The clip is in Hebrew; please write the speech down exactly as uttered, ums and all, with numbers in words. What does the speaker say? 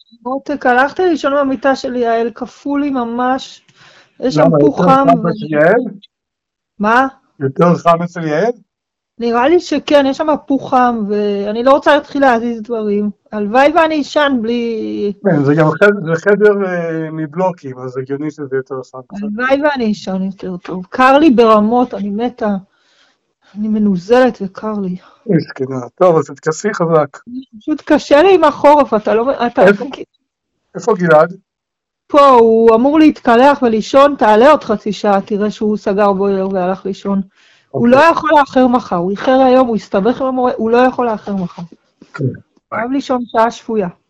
מותק, הלכתי לישון במיטה של יעל, כפו לי ממש, יש שם למה, פוך יותר חם. חם אצל יעל? מה? יותר חם אצל יעל? נראה לי שכן, יש שם פוך חם, ואני לא רוצה להתחיל להזיז דברים. הלוואי ואני אשן בלי... כן, זה גם חדר, זה חדר אה, מבלוקים, אז הגיוני שזה יותר חם קצת. הלוואי ואני אשן יותר טוב. קר לי ברמות, אני מתה. אני מנוזלת וקר לי. מסכנה. טוב, אז תתכסי חזק. פשוט קשה לי עם החורף, אתה לא... אתה... איפה? איפה גלעד? פה, הוא אמור להתקלח ולישון, תעלה עוד חצי שעה, תראה שהוא סגר בוילר והלך לישון. הוא לא יכול לאחר מחר, הוא איחר היום, הוא הסתבך עם המורה, הוא לא יכול לאחר מחר. אוקיי. חייב לישון שעה שפויה.